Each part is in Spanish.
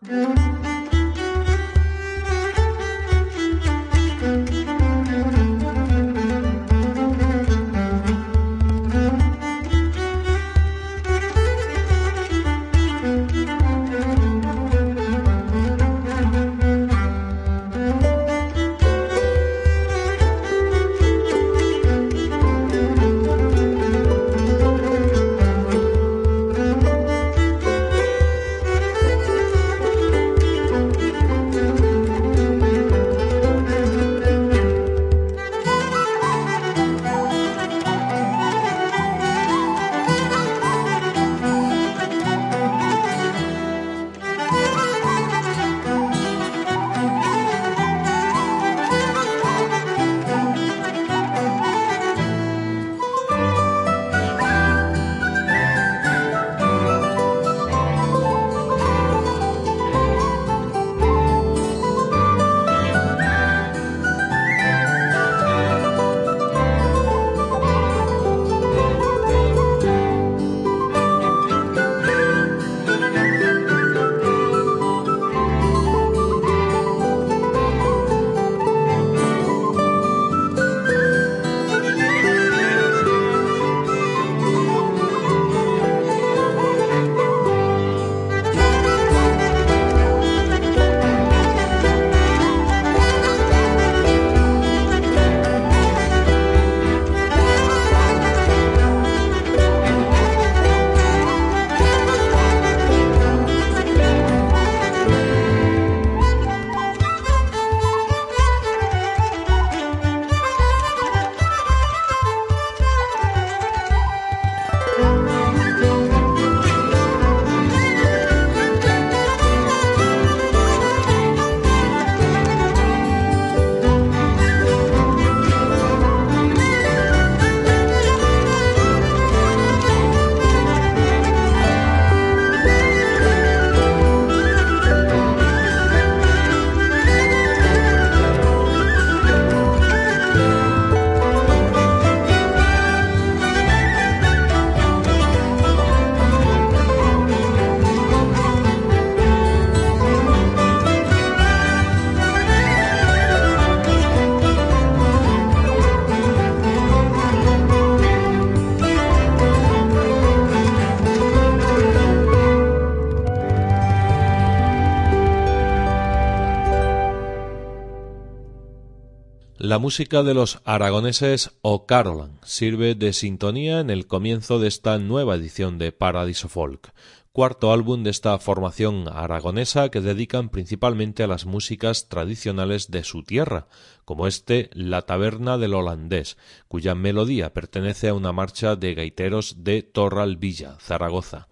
La música de los aragoneses O'Carolan sirve de sintonía en el comienzo de esta nueva edición de Paradiso Folk, cuarto álbum de esta formación aragonesa que dedican principalmente a las músicas tradicionales de su tierra, como La Taberna del Holandés, cuya melodía pertenece a una marcha de gaiteros de Torralvilla, Zaragoza.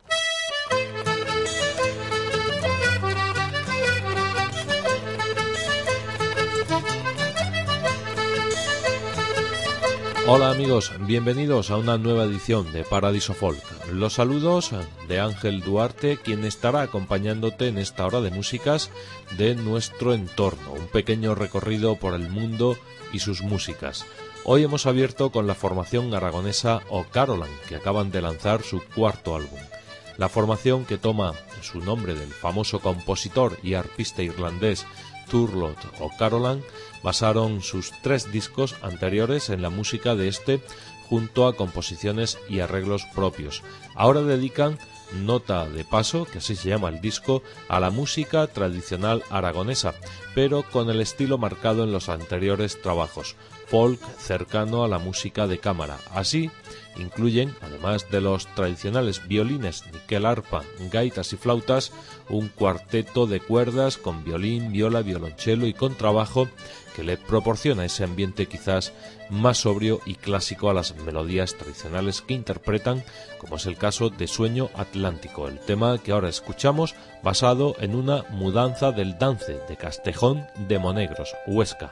Hola amigos, bienvenidos a una nueva edición de Paradiso Folk. Los saludos de Ángel Duarte, quien estará acompañándote en esta hora de músicas de nuestro entorno, un pequeño recorrido por el mundo y sus músicas. Hoy hemos abierto con la formación aragonesa O'Carolan, que acaban de lanzar su cuarto álbum. La formación, que toma su nombre del famoso compositor y arpista irlandés Turlough O'Carolan, basaron sus 3 discos anteriores en la música de junto a composiciones y arreglos propios. Ahora dedican Nota de Paso, que así se llama el disco, a la música tradicional aragonesa, pero con el estilo marcado en los anteriores trabajos, folk cercano a la música de cámara. Así, incluyen, además de los tradicionales violines, níquel, arpa, gaitas y flautas, un cuarteto de cuerdas con violín, viola, violonchelo y contrabajo que le proporciona ese ambiente quizás más sobrio y clásico a las melodías tradicionales que interpretan, como es el caso de Sueño Atlántico, el tema que ahora escuchamos basado en una mudanza del dance de Castejón de Monegros, Huesca.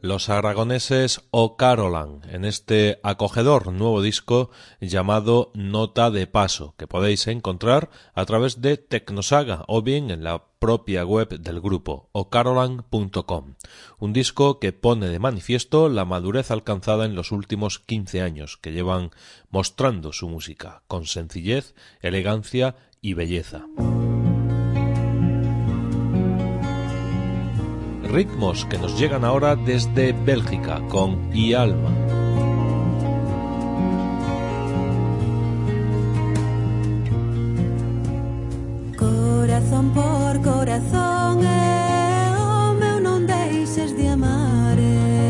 los aragoneses O'Carolan en este acogedor nuevo disco llamado Nota de Paso, que podéis encontrar a través de Tecnosaga o bien en la propia web del grupo, ocarolan.com. Un disco que pone de manifiesto la madurez alcanzada en los últimos 15 años, que llevan mostrando su música con sencillez, elegancia y belleza. Ritmos que nos llegan ahora desde Bélgica con Y Alma. Corazón por corazón, o meu non deixes de amar.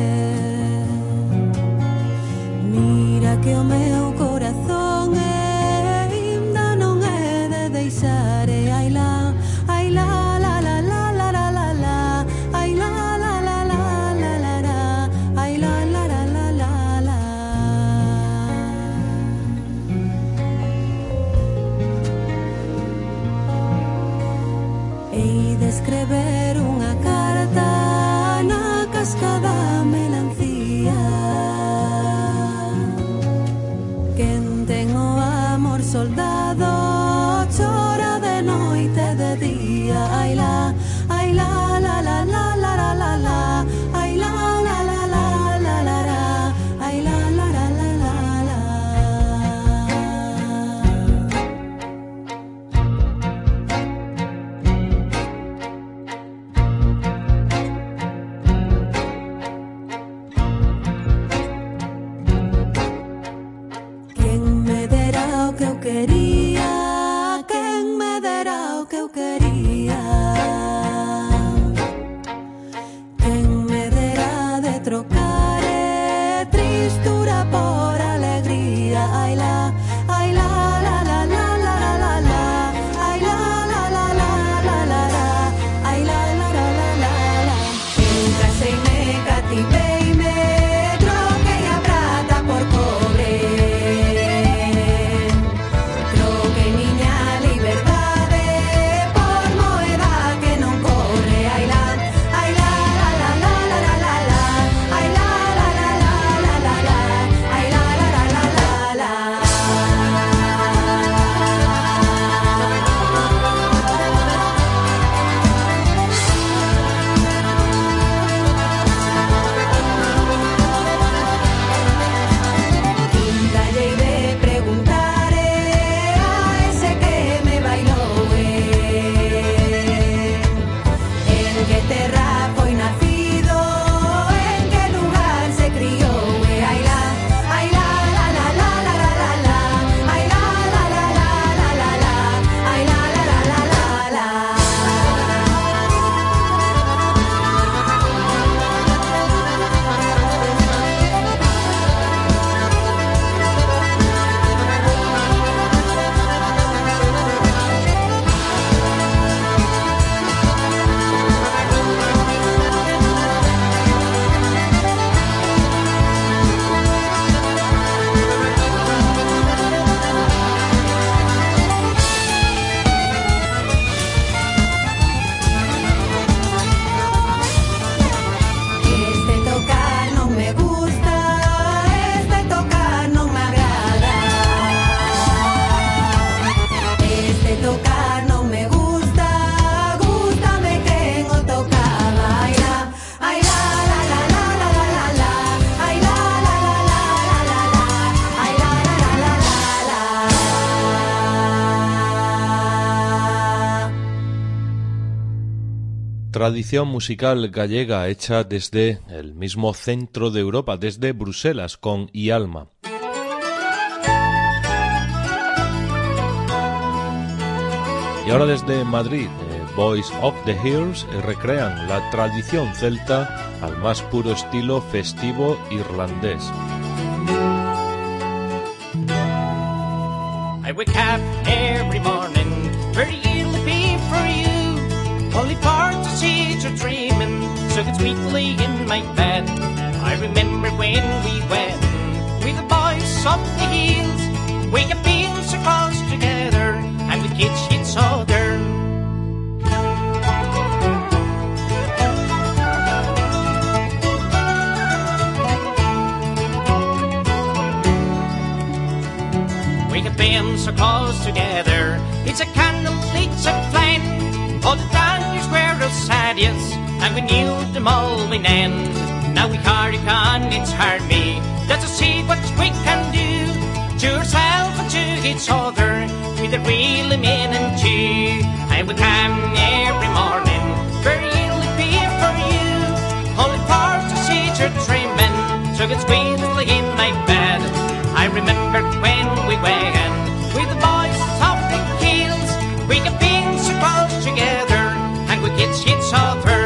Mira que o meu corazón ainda non é de deixar. Ai la, ai la, la, la, la, la, la, la, la. Ai la, la, la, la, la, la, la. Ai la, la, la, la, la, la. Hei de escrever unha carta na casca da melancía. Quen ten o amor soldado chora de noite e de día. Ai la, ai la, la, la, la, la, la, la, la. Ai la, la, la, la, la, la, la. Ai la, la, la, la, la, la. Quen me dera o que eu quería, quen me dera o que eu quería, quen me dera de trocar tristura por alegría. Ai la, ai la, la, la, la, la, la, la, la. Ai la, la, la, la, la, la, la. Ai la, la, la, la, la, la. Encaseime, cativeime, troquei a prata por cobre. Troquei miña liberdade por moeda que non corre. Ai la, ai la, la, la, la, la, la, la, la. Ai la, la, la, la, la, la, la. Ai la, la, la, la, la, la. Quintallei de preguntar a ese que me bailou, en que terra foi nacido, en que lugar se criou. Ai la, ai la, la, la, la, la, la, la, la. Ai la, la, la, la, la, la, la. Ai la, la, la, la, la, la. Este tocar non me gusta, este tocar non me agrada. Este tocar non me gusta, gústame quen o tocaba. Ai la, ai la, la, la, la, la, la, la, la. Ai la, la, la, la, la, la, la. Ai la, la, la, la, la, la. Tradición musical gallega hecha desde el mismo centro de Europa, desde Bruselas, con Y Alma. Y ahora desde Madrid, Voice of the Hills recrean la tradición celta al más puro estilo festivo irlandés. I wake up every morning, very early pay for you. Only part to see you're dreaming, so get sweetly in my bed. I remember when we went with the boys of the hills. We have been so close together, and we catch each other. so close together. It's a candle, it's a flame. All the dancers were of sadness, and we knew them all in end. Now we carry on, it's hard me. Let's see what we can do to ourselves and to each other, with a real mean and cheer. I will come every morning, very ill be for you. Only for to see your dreaming, so it's sweetly in my bed. I remember when we went with the boys of the hills. We could be so close together, and we get each other.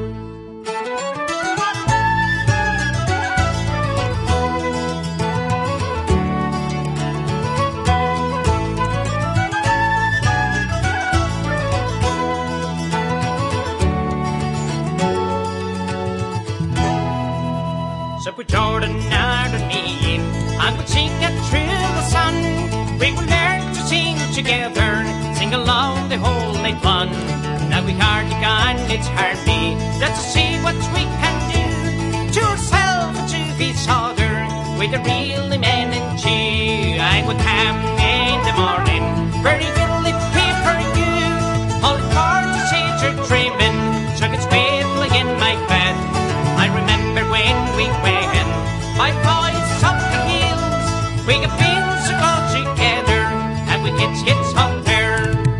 So put Jordan underneath, and we'll sing it through the sun. We will learn to sing together, sing along the whole night long. Now we hard to gone, it's hard me. Let's see what we can do to ourselves and to each other, with a real man and cheer. I will come in the morning, very little pay for you. All the hard to see you're dreaming, so it's sweetly in my bed. I remember when we went by boys up the hills. We could be so close together, and we get hits up there.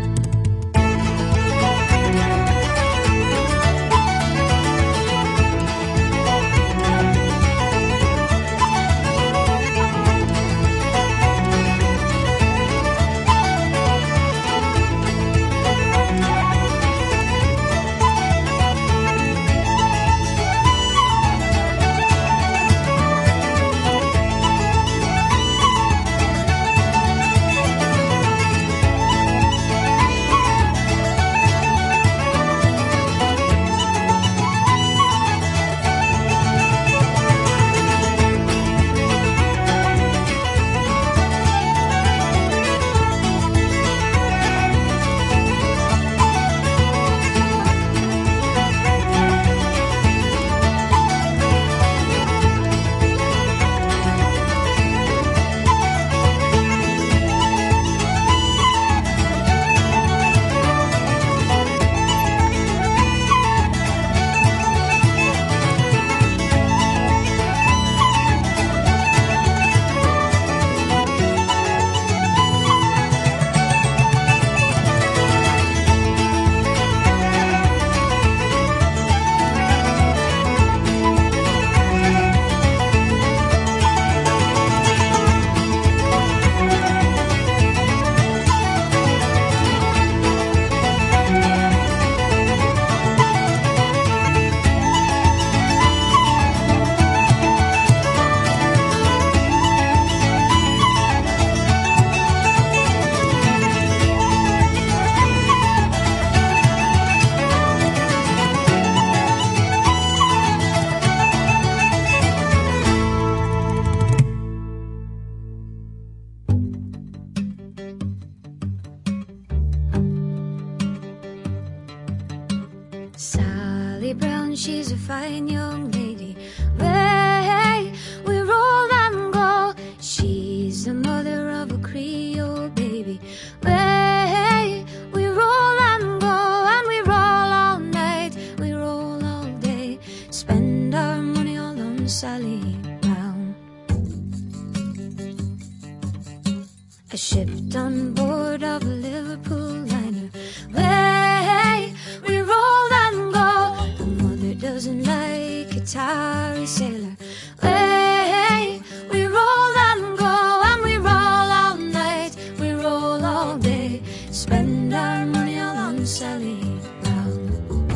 Sally Brown, she's a fine young lady. Way we roll and go. She's the mother of a Creole baby. Way we roll and go, and we roll all night, we roll all day. Spend our money all on Sally Brown. I shipped on board of a Liverpool liner. Way we roll and go. The mother doesn't like a tarry sailor. Way we roll and go, and we roll all night, we roll all day. Spend our money all on Sally Brown.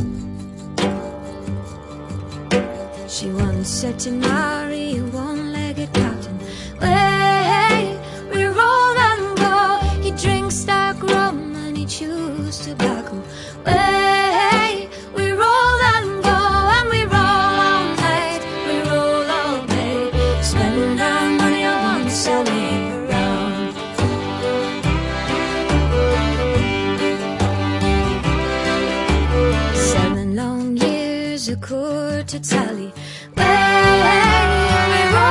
She once said to marry a one-legged captain. Way we roll and go. He drinks dark rum and he chews tobacco. Way we roll and go, and we roll all night, we roll all day. Spend our money on Sally Brown. 7 long years a court to tally. Way we roll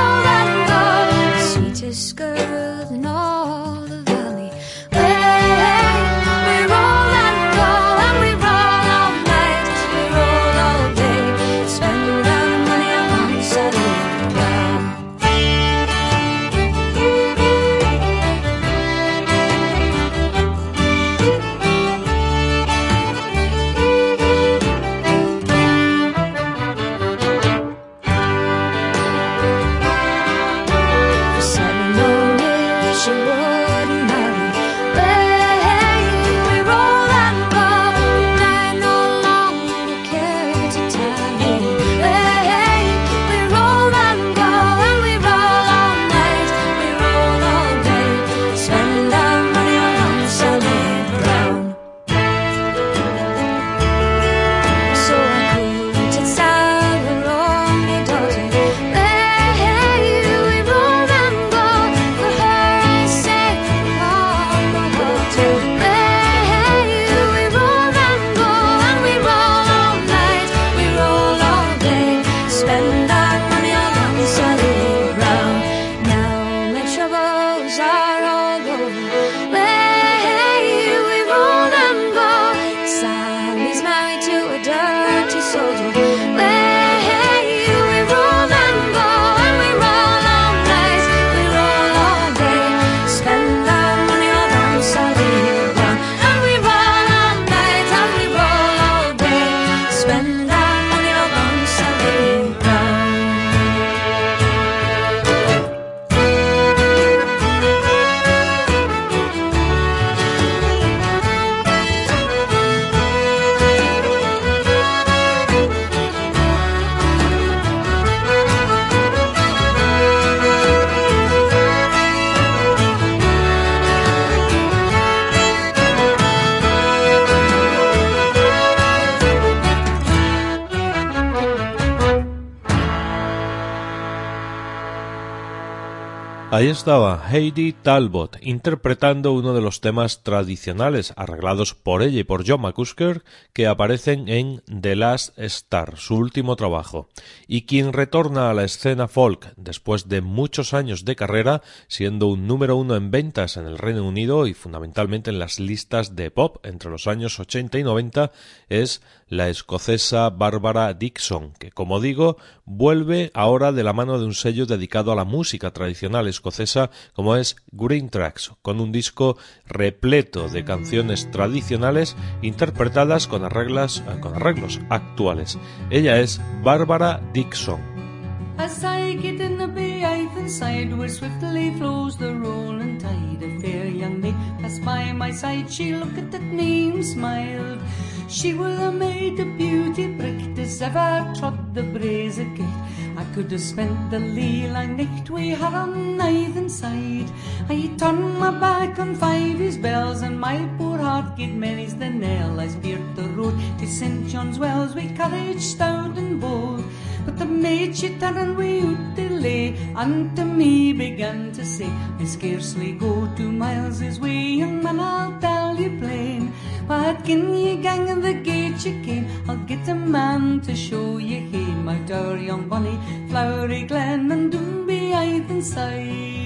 Ahí estaba Heidi Talbot interpretando uno de los temas tradicionales arreglados por ella y por John McCusker que aparecen en The Last Star, su último trabajo, y quien retorna a la escena folk después de muchos años de carrera, siendo un número 1 en ventas en el Reino Unido y fundamentalmente en las listas de pop entre los años 80 y 90, es la escocesa Barbara Dickson, que, como digo, vuelve ahora de la mano de un sello dedicado a la música tradicional escocesa como es Green Tracks, con un disco repleto de canciones tradicionales interpretadas con arreglos actuales. Ella es Barbara Dickson. As I get in the bay, Ithan side, where swiftly flows the rolling tide, a fair young maid passed by my side. She looked at me and smiled. She was a maid of beauty, bright as ever trod the braes of gate. I could have spent the lee-lang night we had on either side. I turned my back on Fivey's bells, and my poor heart gave many's the knell. I speared the road to St. John's Wells with courage stout and bold. But the maid she turned without delay, and to me began to say, I scarcely go 2 miles this way, and man, I'll tell you plain, but gin ye gang in the gate you came, I'll get a man to show you hame, out our young bonny flowery glen, and Doonby either side.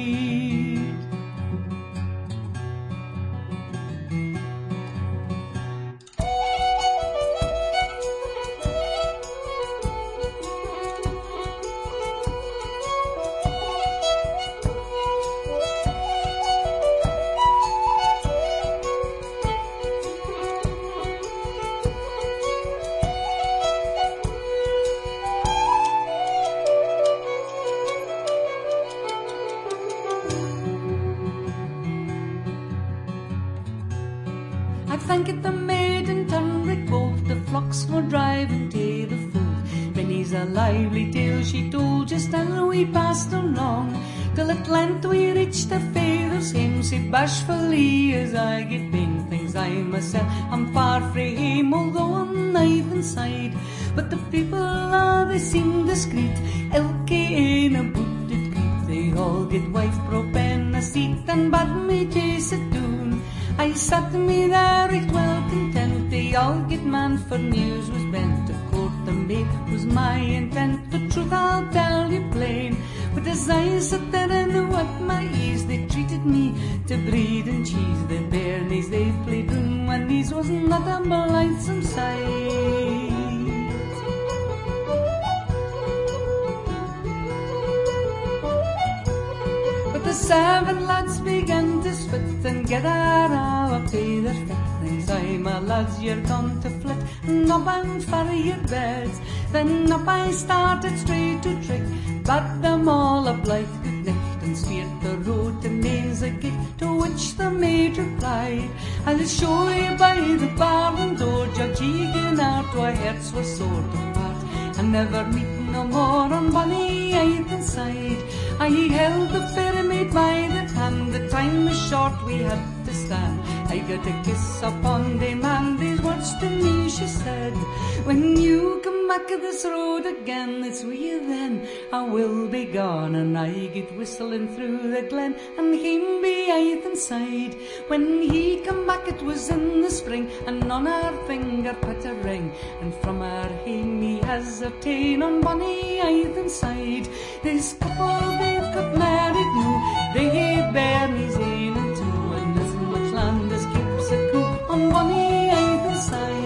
I thanked the maid and Tunbridge both, the flocks were driving to the fold. Many's a lively tale she told just as we passed along, till at length we reached her father's home, said bashfully as I get pain, things I myself am far frae hame, although on either side. But the people they seem discreet, ilke in a booted creep, they all get wife prop in a seat and bade me chase it doon. I sat me there right well content, they all get man for news was bent, to court the maid was my intent, the truth I'll tell you plain. But as I sat there and at my ease, they treated me to bread and cheese, the bairnies they played room, and these was not a blithesome sight. The 7 lads began to spit and get out of pay their fit. Things I, my lads, you're gone to flit, and up bound for your beds. Then up I started straight to trick, bade them all a blithe good night, and speared the road to Mains a gate, to which the maid replied, I'll show you by the barn door, Judge Egan out, our hearts were sore to part, and never meet no more on bonny either side. I held the fair maid by the hand, the time was short we had to stand. I got a kiss upon the man, these words to me she said, when you come back this road again, it's with you then I will be gone, and I get whistling through the glen, and him be either side. When he come back it was in the spring, and on her finger put a ring, and from her hame he has a ta'en on bonny either side. This couple they've got married now, they hae bairnies ane and two, and as much land as keeps a coop on bonny either side.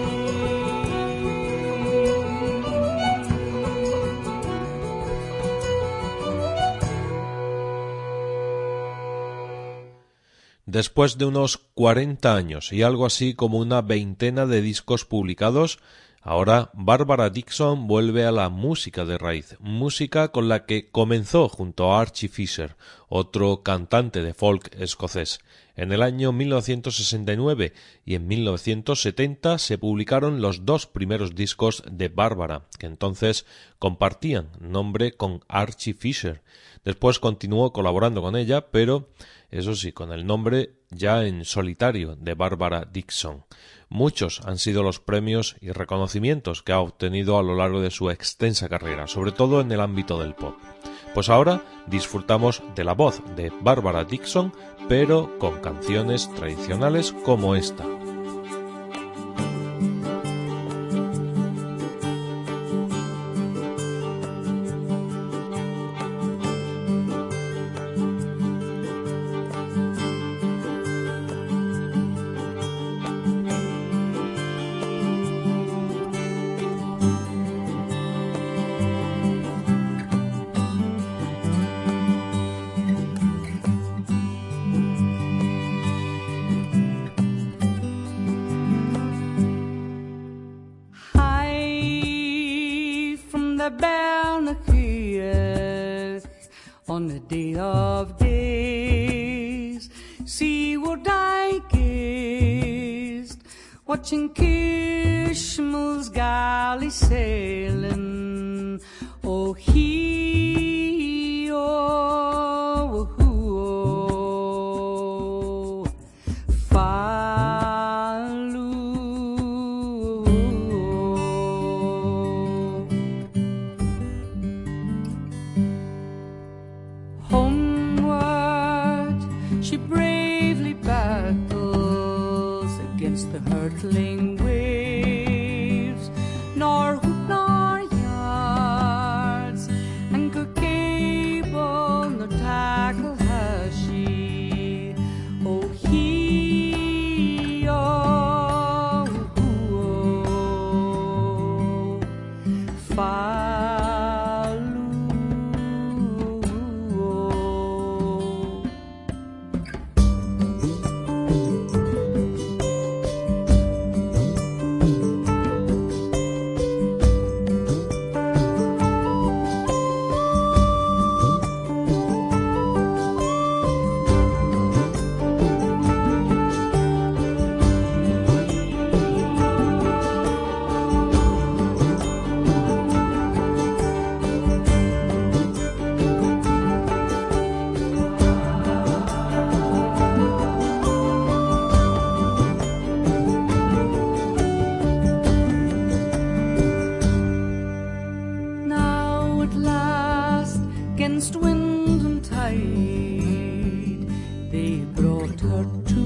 Después de unos 40 años y algo así como una veintena de discos publicados, ahora Barbara Dickson vuelve a la música de raíz, música con la que comenzó junto a Archie Fisher, otro cantante de folk escocés. En el año 1969 y en 1970 se publicaron los 2 primeros discos de Barbara, que entonces compartían nombre con Archie Fisher. Después continuó colaborando con ella, pero eso sí, con el nombre ya en solitario de Barbara Dickson. Muchos han sido los premios y reconocimientos que ha obtenido a lo largo de su extensa carrera, sobre todo en el ámbito del pop. Pues ahora disfrutamos de la voz de Barbara Dickson, pero con canciones tradicionales como esta. On the day of days, seaward I gazed, watching Kishmal's galley sailing. Oh, he, oh, oh, she bravely battles against the hurtling waves, nor hoop nor yards, anchor cable nor tackle has she. Oh, he, oh, oh, against wind and tide, they brought her to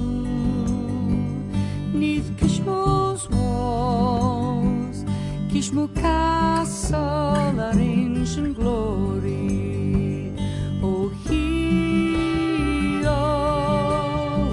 'neath Kishmo's walls, Kishmo Castle, our ancient glory. Oh, he, oh,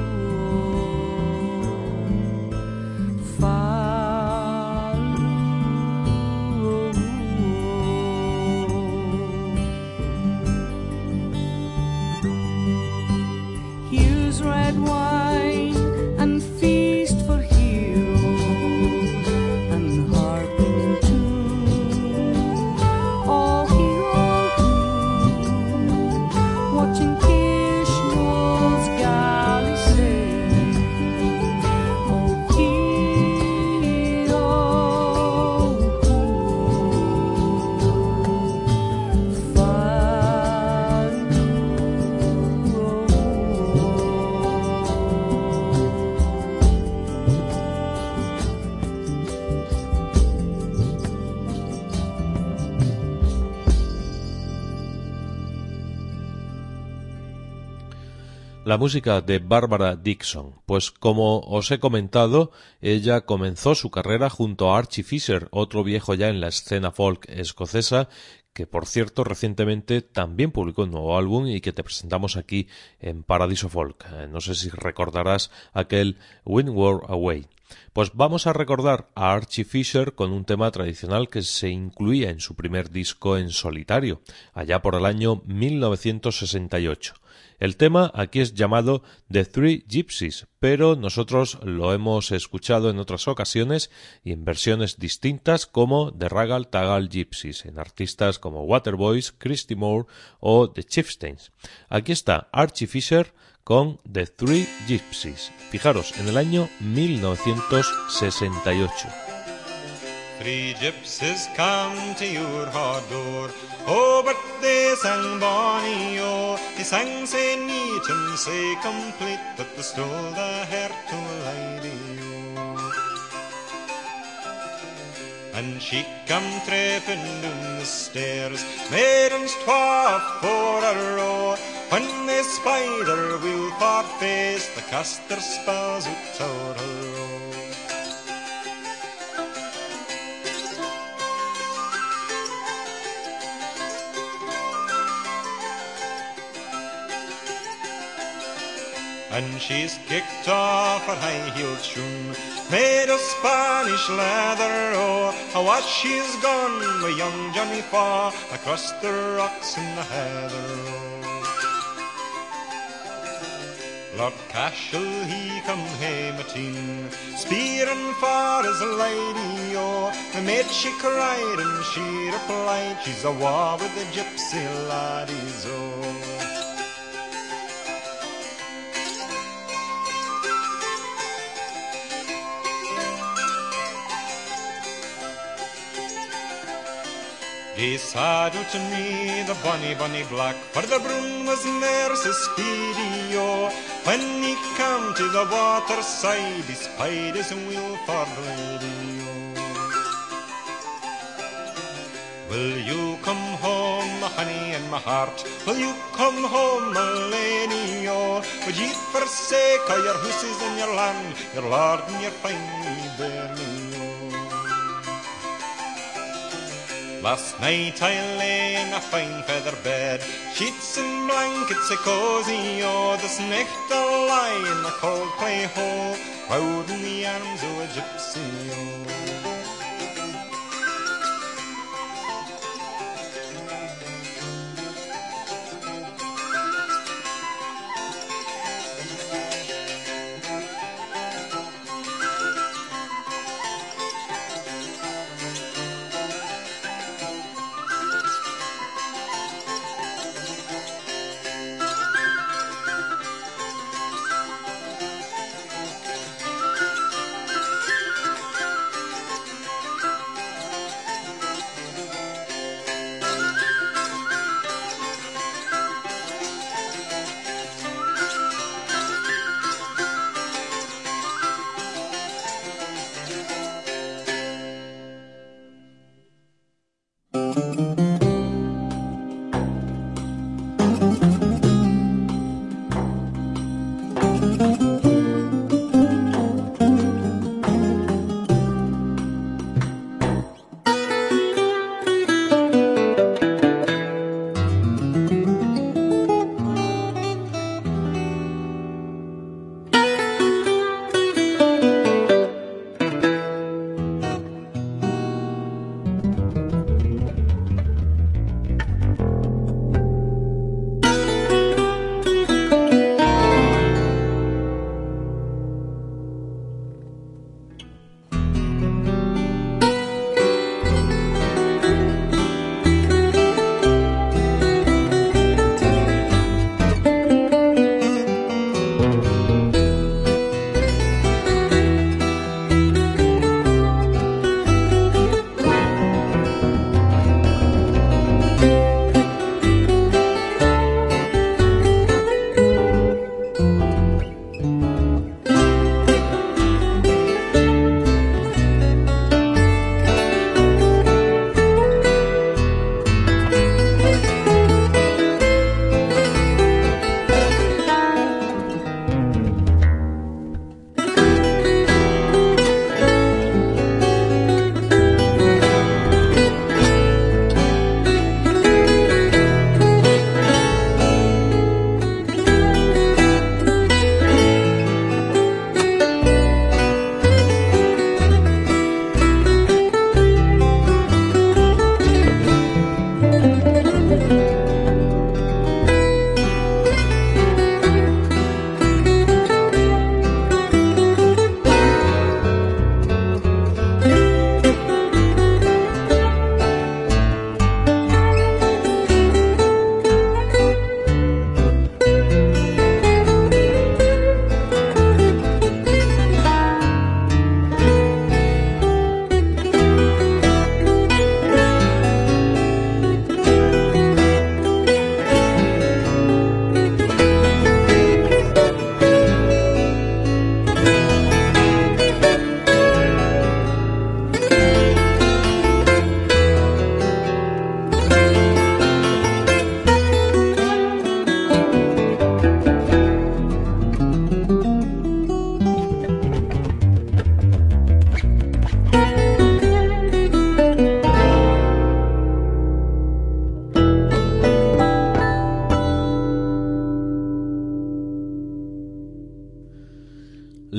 red wine and feast for heroes and harping tune. All heroes watching Kishmo's galley sailing. Oh, La música de Barbara Dickson, pues como os he comentado, ella comenzó su carrera junto a Archie Fisher, otro viejo ya en la escena folk escocesa, que por cierto recientemente también publicó un nuevo álbum y que te presentamos aquí en Paradiso Folk. No sé si recordarás aquel Windward Away. Pues vamos a recordar a Archie Fisher con un tema tradicional que se incluía en su primer disco en solitario, allá por el año 1968. El tema aquí es llamado The Three Gypsies, pero nosotros lo hemos escuchado en otras ocasiones y en versiones distintas como The Raggle Taggle Gypsies, en artistas como Waterboys, Christy Moore o The Chieftains. Aquí está Archie Fisher con The Three Gypsies. Fijaros, en el año 1968. Three gypsies come to your hard door. Oh, but they sang bonny, oh. They sang say neat and say complete, but they stole the heart to a lady, oh. And she come tripping down the stairs, maidens twa for a row. When they spied her Wilford face, they cast their spells out her row. And she's kicked off her high-heeled shoon, made of Spanish leather, oh, how she's gone with young Johnny Faw across the rocks in the heather, oh. Lord Cashel, he come hame at teen, spearing for his lady, oh. The maid she cried and she replied, she's a war with the gypsy laddies, oh. He saddled to me the bonny, bonny black, for the broom was ne'er so speedy, oh. When he came to the water side, he spied his Wilford lady, oh. Will you come home, my honey and my heart? Will you come home, my lady, oh? Would ye forsake all your houses and your land, your lord and your fine bairnie, oh? Last night I lay in a fine feather bed, sheets and blankets a cozy, oh. This night I'll lie in a cold clay hole, proud in the arms of a gypsy, oh.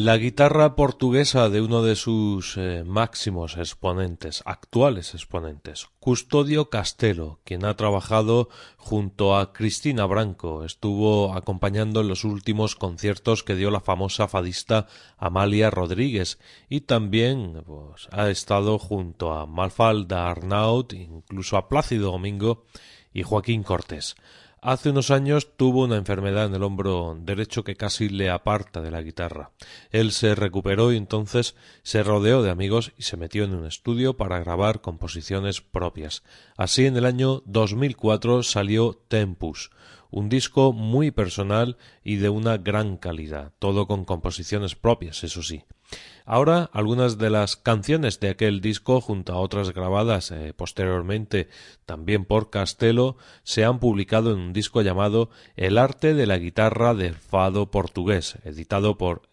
La guitarra portuguesa de uno de sus máximos exponentes, actuales exponentes, Custodio Castelo, quien ha trabajado junto a Cristina Branco, estuvo acompañando en los últimos conciertos que dio la famosa fadista Amalia Rodríguez y también pues, ha estado junto a Mafalda Arnaut, incluso a Plácido Domingo y Joaquín Cortés. Hace unos años tuvo una enfermedad en el hombro derecho que casi le aparta de la guitarra. Él se recuperó y entonces se rodeó de amigos y se metió en un estudio para grabar composiciones propias. Así, en el año 2004 salió Tempus, un disco muy personal y de una gran calidad, todo con composiciones propias, eso sí. Ahora, algunas de las canciones de aquel disco, junto a otras grabadas posteriormente también por Castelo, se han publicado en un disco llamado El arte de la guitarra del fado portugués, editado por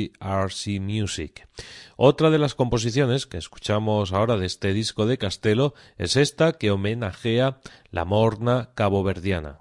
ARC Music. Otra de las composiciones que escuchamos ahora de este disco de Castelo es esta que homenajea la morna caboverdiana.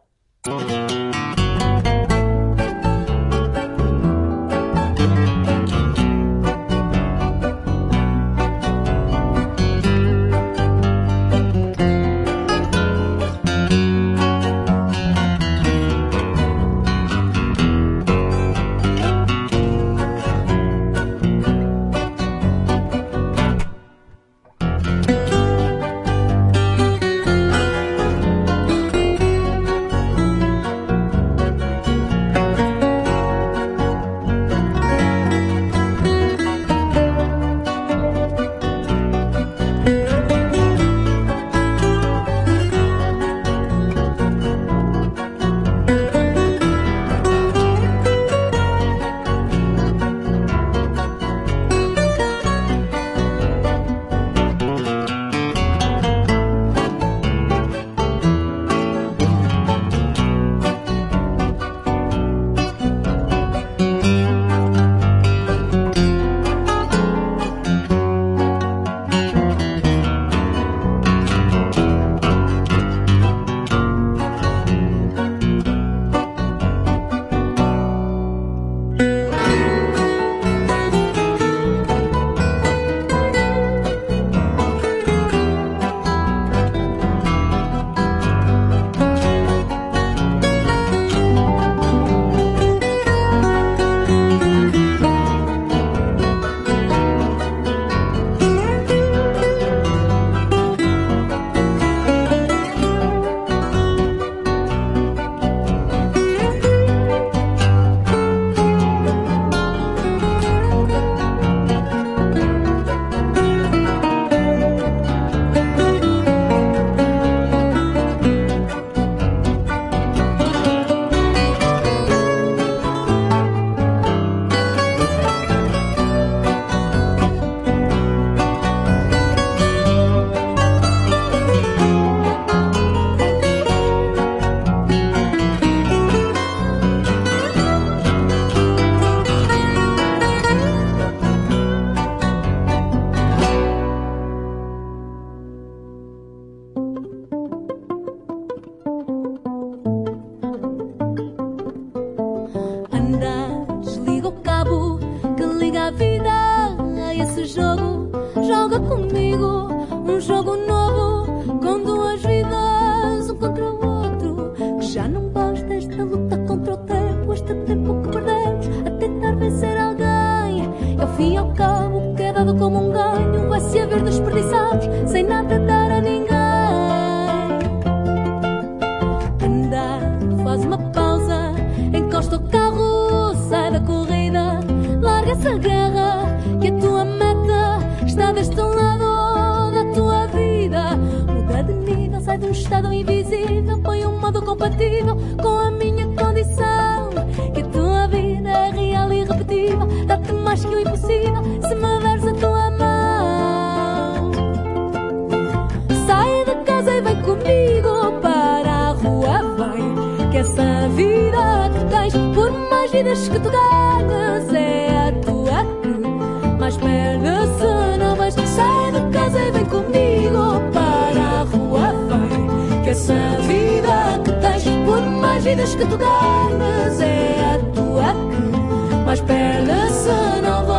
Que tu ganhas é a tua que mais perna se não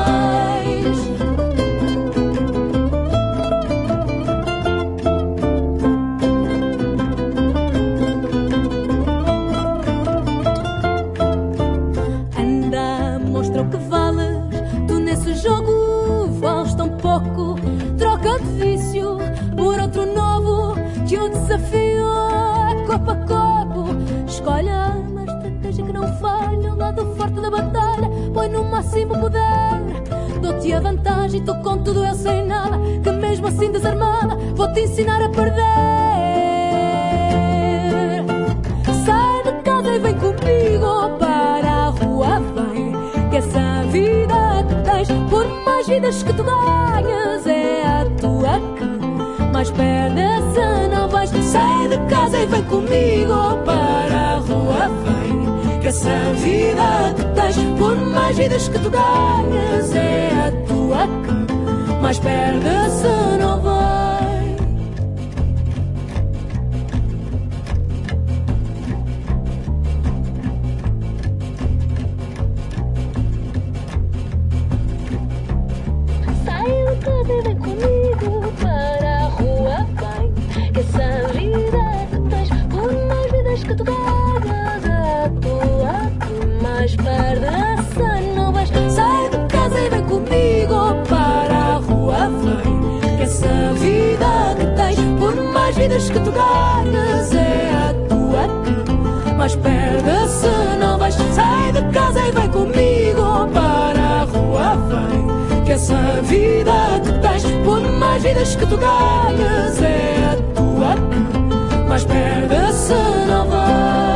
no máximo poder. Dou-te a vantagem, tu com tudo eu sei nada, que mesmo assim desarmada vou-te ensinar a perder. Sai de casa e vem comigo para a rua, vem, que essa vida que tens, por mais vidas que tu ganhas, é a tua que mais perdes se não vais. Sai de casa e vem comigo para a rua, vem, que essa vida que tens, por mais vidas que tu ganhas, é a tua que mais perdes se não vais. Vidas que tu ganhas, é a tua que mais perdes se não vais. Sai de casa e vem comigo para a rua, vem, que essa vida que tens, por mais vidas que tu ganhas, é a tua que mais perdes se não vais.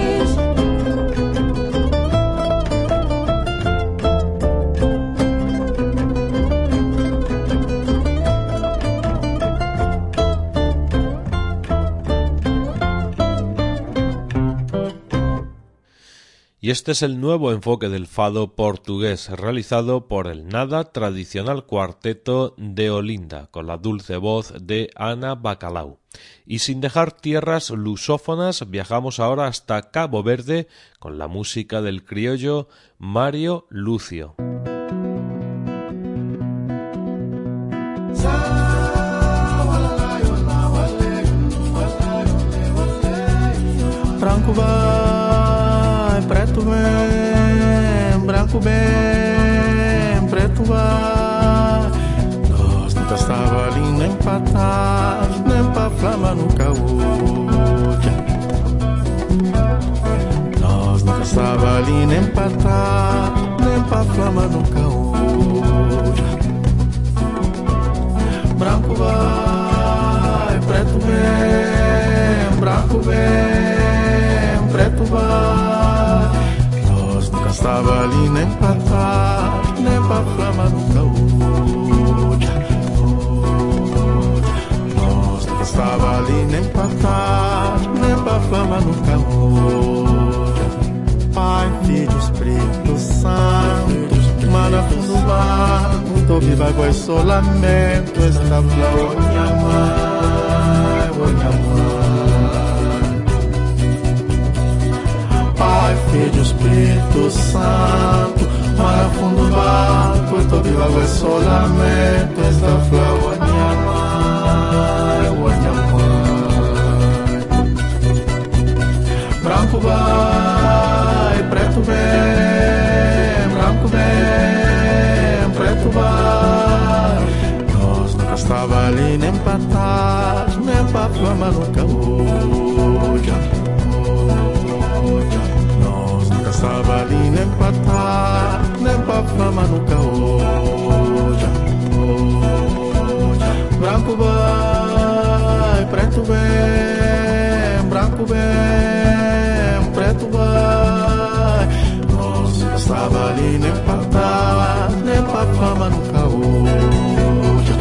Y este es el nuevo enfoque del fado portugués realizado por el nada tradicional cuarteto de Olinda, con la dulce voz de Ana Bacalhau. Y sin dejar tierras lusófonas, viajamos ahora hasta Cabo Verde con la música del criollo Mario Lucio. Branco vai, preto vem, branco bem, preto vai. Nós nunca estava ali nem pra trás, nem pra flama nunca hoje. Nós nunca estava ali nem pra trás, nem pra flama nunca hoje. Branco vai, preto vem, branco vem, preto vai. Nós nunca estava ali nem pra trás, nem pra flama nunca hoje. Nós nunca estava ali nem pra trás, nem pra flama nunca hoje. Pai, Filho, Espírito Santo, mana fundo barco, tô viva com esse lamento, esta flor, minha mãe, minha mãe. Pai, Filho, Espírito Santo, mana fundo barco, tô viva com esse lamento, esta flor, minha mãe, minha mãe. Branco vai, preto vem, branco vem, preto vai. Nós nunca estava ali nem pra trás, nem pra flama nunca hoje. Nós nunca estava ali nem pra trás, nem pra flama nunca hoje. Branco vai, preto vem, branco vem, preto vai. Nós nunca estava ali nem pra trás, nem pra fama nunca hoje.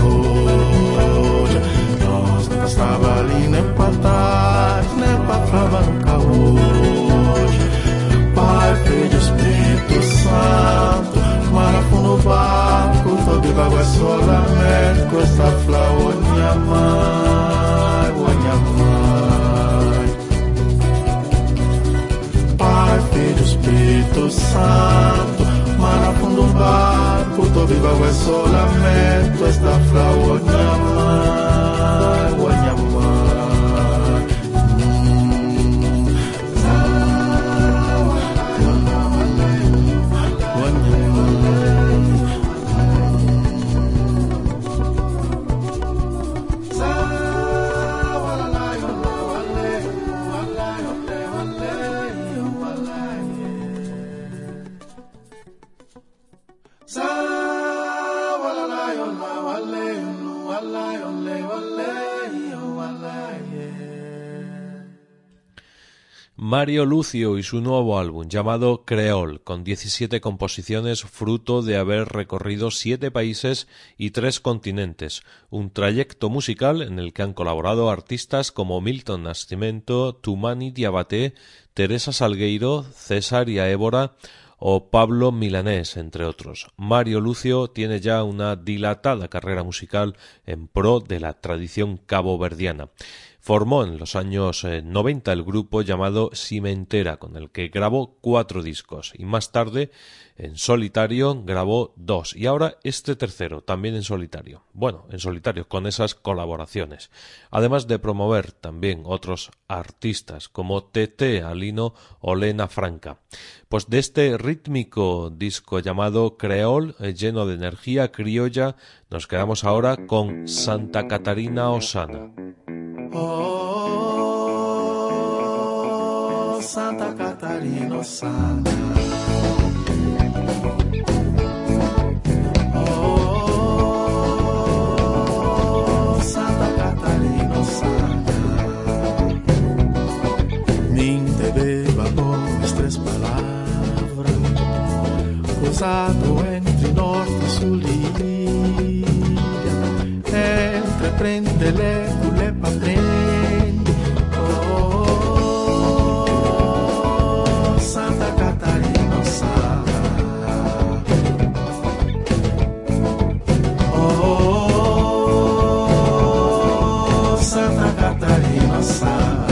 Nós nunca estava ali nem pra trás, nem pra fama nunca hoje. Pai, Filho, Espírito Santo, marafu no barco, tô viva com esse lamento, com essa flor, minha mãe, minha mãe. Pai, Filho, Espírito Santo, marafu no barco, tô viva com esse lamento, esta flor, minha mãe, minha mãe. Mario Lucio y su nuevo álbum llamado Creole, con 17 composiciones fruto de haber recorrido 7 países y 3 continentes, un trayecto musical en el que han colaborado artistas como Milton Nascimento, Toumani Diabaté, Teresa Salgueiro, Cesaria Évora o Pablo Milanés, entre otros. Mario Lucio tiene ya una dilatada carrera musical en pro de la tradición caboverdiana. Formó en los años 90 el grupo llamado Cimentera, con el que grabó 4 discos, y más tarde en solitario grabó 2, y ahora este tercero, también en solitario. Bueno, en solitario, con esas colaboraciones. Además de promover también otros artistas como Tete Alino o Lena Franca. Pues de este rítmico disco llamado Creole, lleno de energía criolla, nos quedamos ahora con Santa Catarina Osana. Oh, Santa Catarina Osana. Oh, Santa Catarina Osana. Min te beba as 3 palavras, cruzado entre norte e sul e ilha, entre prende leco, lepa prende. Oh, Santa Catarina Osana. Oh, Santa Catarina Osana.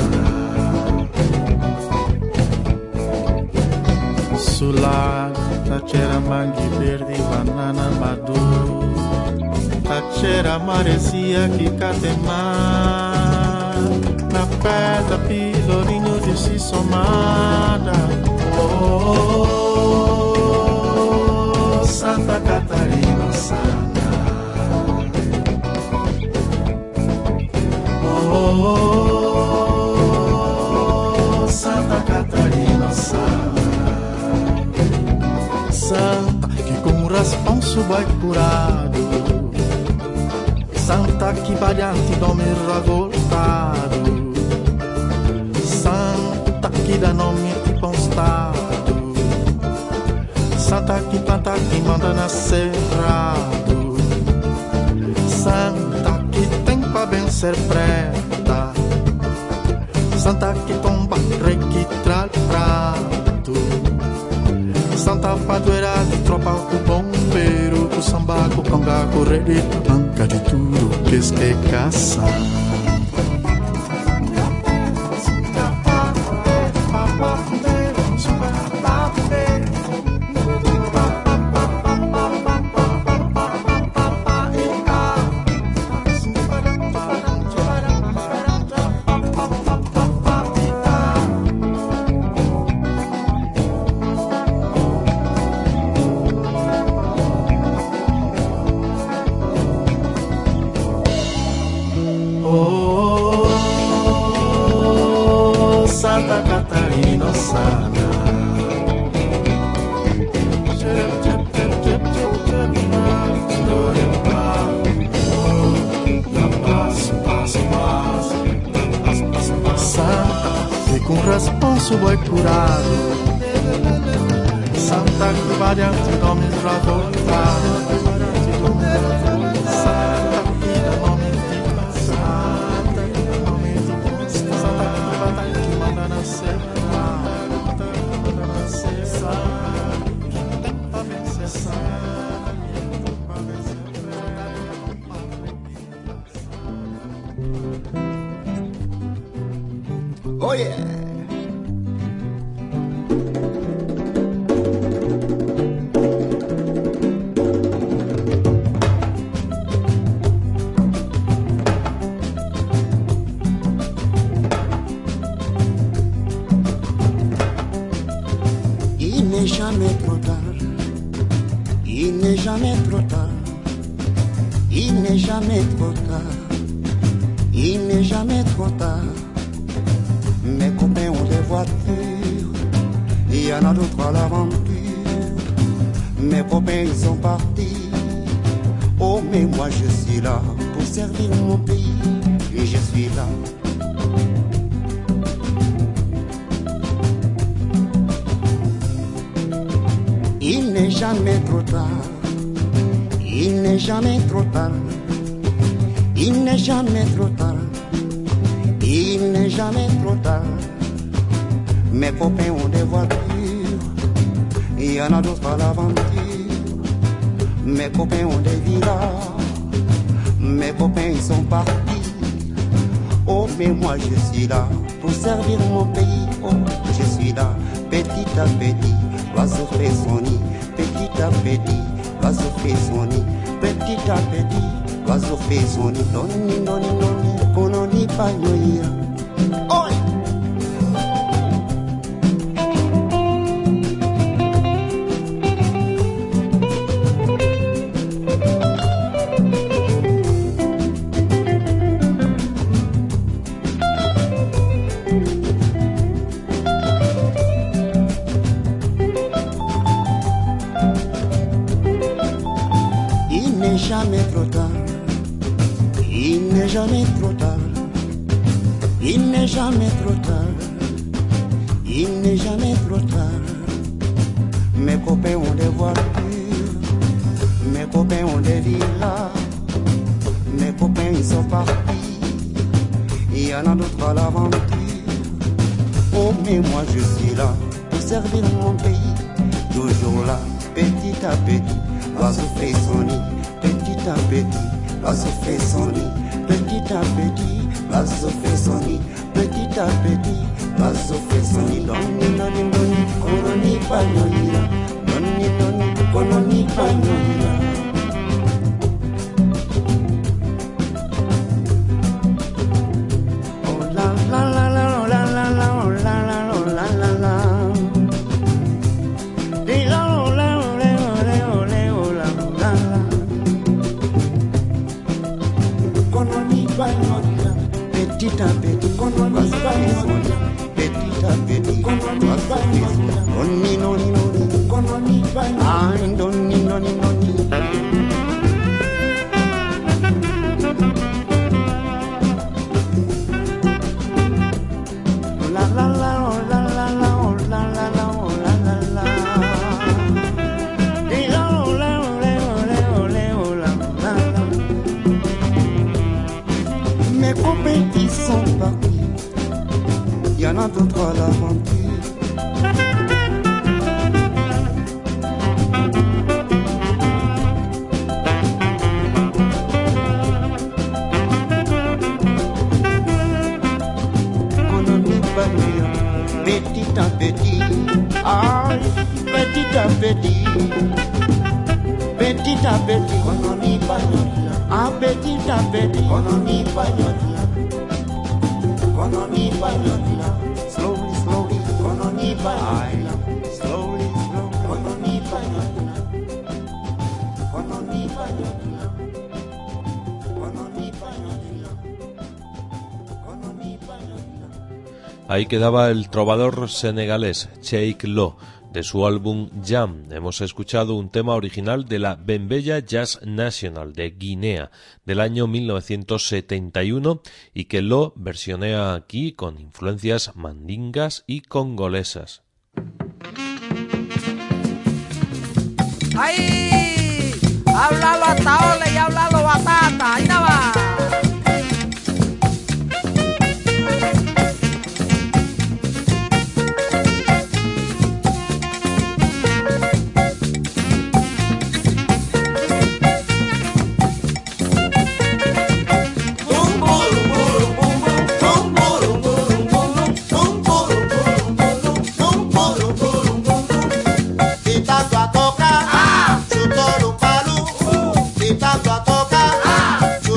Sul lago c'era manghi verdi, banana maduro. C'era maresia que catemar na pedra, pilorinho de si somada. Oh, Santa Catarina Osana. Oh, Santa Catarina Osana. Santa que com raspanço vai curado, Santa que variante nome revoltado, Santa que dá nome tipo um estado, Santa que planta que manda na cerrado, Santa que tem pra vencer preta, Santa que tomba rei que traz prato, Santa padroeira de tropa com bombeiro, com samba, com canga, com rede, banca de tudo que é caça. Santa Catarina Osana. Santa que com responso vai curado, Santa que variante nome revoltado, Santa que dá nome de Santa que dá nome de Santa que batalha que manda nascer, Santa que manda nascer, Santa que tem pra vencer, Santa que tem pra vencer. Oh yeah. Il n'est jamais trop tard, il n'est jamais trop tard, il n'est jamais trop tard, il n'est jamais trop tard. Mes copains ont des voitures, il y en a d'autres à l'aventure. Mes copains ils sont partis, oh mais moi je suis là pour servir mon pays, et je suis là. n'est jamais trop tard. Il n'est jamais trop tard. Il n'est jamais trop tard. Il n'est jamais trop tard. Mes copains ont des voitures, il y en a d'autres à l'aventure. Mes copains ont des villas, mes copains ils sont partis. Oh mais moi je suis là pour servir mon pays. Oh je suis là, petit à petit, l'oiseau fait son nid. Petit à petit, l'oiseau fait son nid. Petit à petit, l'oiseau fait son nid. Doni, doni, doni, qu'on n'en dit pas noyer. Oh! Jamais trop tard, il n'est jamais trop tard, il n'est jamais trop tard, il n'est jamais trop tard. Mes copains ont des voitures, mes copains ont des villas, mes copains ils sont partis, il y en a d'autres à l'aventure. Oh mais moi je suis là pour servir mon pays, toujours là, petit à petit, l'oiseau fait son nid. Petit à petit, l'oiseau fait son nid. Petit à petit, l'oiseau fait son nid. Petit à petit, l'oiseau fait son nid. Doni, doni, doni, qu'on n'en dit pas noyer. Doni, doni, qu'on n'en dit pas noyer. Oh la la la la, oh la la la, oh la la la, oh la la la. Petit à petit, qu'on n'en dit pas noyer. Petit à petit, qu'on n'en dit pas noyer. Doni, doni, doni, qu'on n'en dit pas noyer. Ah, doni, doni, doni. Oh la la la, oh la la la, oh la la la, oh la la la. Mes copains qui sont partis, il y en a d'autres à l'aventure. On n'en est pas mieux, petit à petit, aïe, petit à petit, petit à petit, on n'en est pas mieux. Ah, petit à petit, on n'en est pas mieux. On n'en est pas mieux. Slowly, slowly, on n'en est pas mieux. Slowly, slowly, on n'en est pas mieux. On n'en est pas mieux. On n'en est pas mieux. On n'en est pas mieux. Ahí quedaba el trovador senegalés Cheikh Lo, de su álbum Jam. Hemos escuchado un tema original de la Bembella Jazz National de Guinea del año 1971 y que Lo versionea aquí con influencias mandingas y congolesas. ¡Ahí! ¡Háblalo hasta ole y háblalo batata! ¡Ahí nada va! Toca,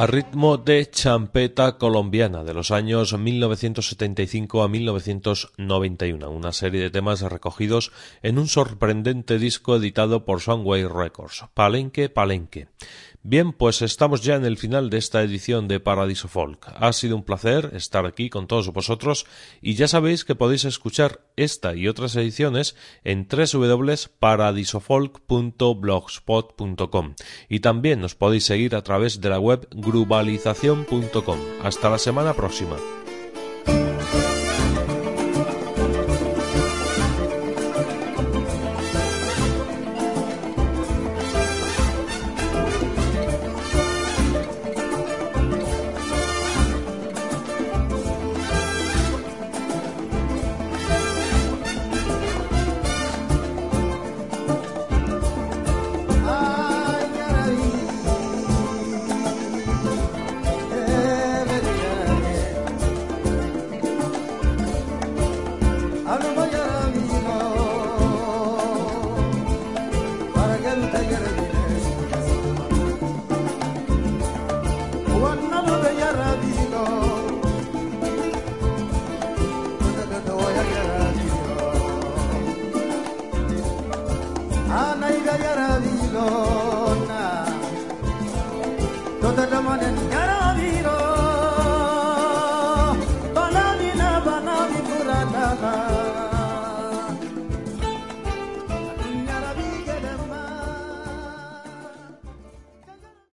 a ritmo de champeta colombiana de los años 1975 a 1991, una serie de temas recogidos en un sorprendente disco editado por Soundwave Records, Palenque Palenque. Bien, pues estamos ya en el final de esta edición de Paradiso Folk. Ha sido un placer estar aquí con todos vosotros y ya sabéis que podéis escuchar esta y otras ediciones en www.paradisofolk.blogspot.com y también nos podéis seguir a través de la web grubalización.com. Hasta la semana próxima. Toda la manhã